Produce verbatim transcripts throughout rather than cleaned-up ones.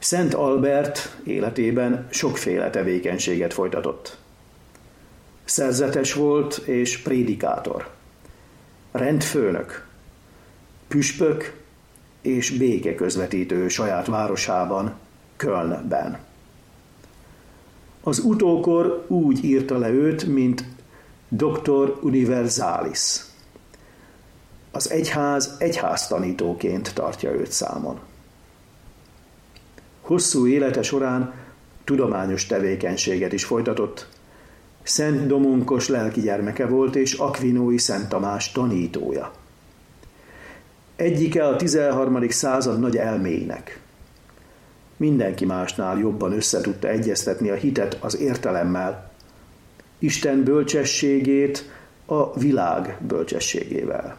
Szent Albert életében sokféle tevékenységet folytatott. Szerzetes volt és prédikátor, rendfőnök, püspök és békeközvetítő saját városában, Kölnben. Az utókor úgy írta le őt, mint Doctor Universalis. Az egyház egyháztanítóként tartja őt számon. Hosszú élete során tudományos tevékenységet is folytatott. Szent Domonkos lelki gyermeke volt és Akvinói Szent Tamás tanítója. Egyike a tizenharmadik század nagy elméinek. Mindenki másnál jobban össze tudta egyeztetni a hitet az értelemmel, Isten bölcsességét a világ bölcsességével.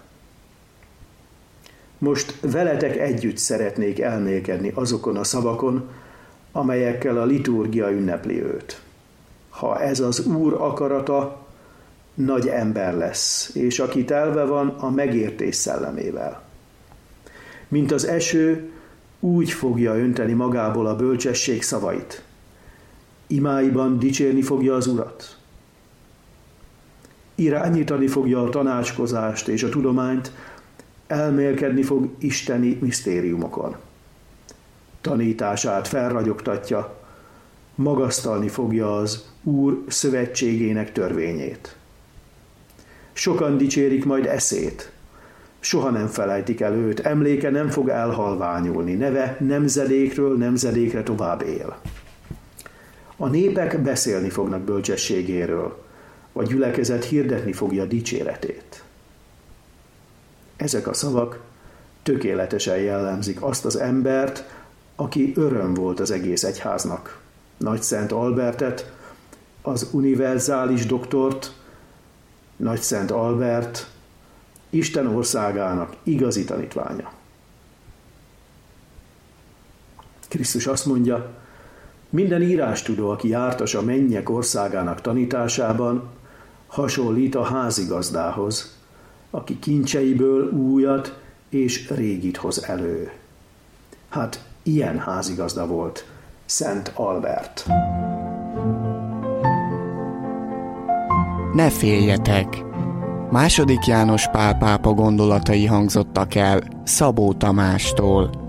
Most veletek együtt szeretnék elmélkedni azokon a szavakon, amelyekkel a liturgia ünnepli őt. Ha ez az Úr akarata, nagy ember lesz, és aki telve van a megértés szellemével. Mint az eső, úgy fogja önteni magából a bölcsesség szavait. Imáiban dicsérni fogja az Urat. Irányítani fogja a tanácskozást és a tudományt, elmélkedni fog isteni misztériumokon. Tanítását felragyogtatja, magasztalni fogja az Úr szövetségének törvényét. Sokan dicsérik majd eszét, soha nem felejtik el őt, emléke nem fog elhalványulni, neve nemzedékről nemzedékre tovább él. A népek beszélni fognak bölcsességéről, a gyülekezet hirdetni fogja dicséretét. Ezek a szavak tökéletesen jellemzik azt az embert, aki öröm volt az egész egyháznak. Nagy Szent Albertet, az univerzális doktort, Nagy Szent Albert, Isten országának igazi tanítványa. Krisztus azt mondja, minden írástudó, aki jártas a mennyek országának tanításában, hasonlít a házigazdához, aki kincseiből újat és régit hoz elő. Hát ilyen házigazda volt Szent Albert. Ne féljetek! Második János Pál pápa gondolatai hangzottak el Szabó Tamástól.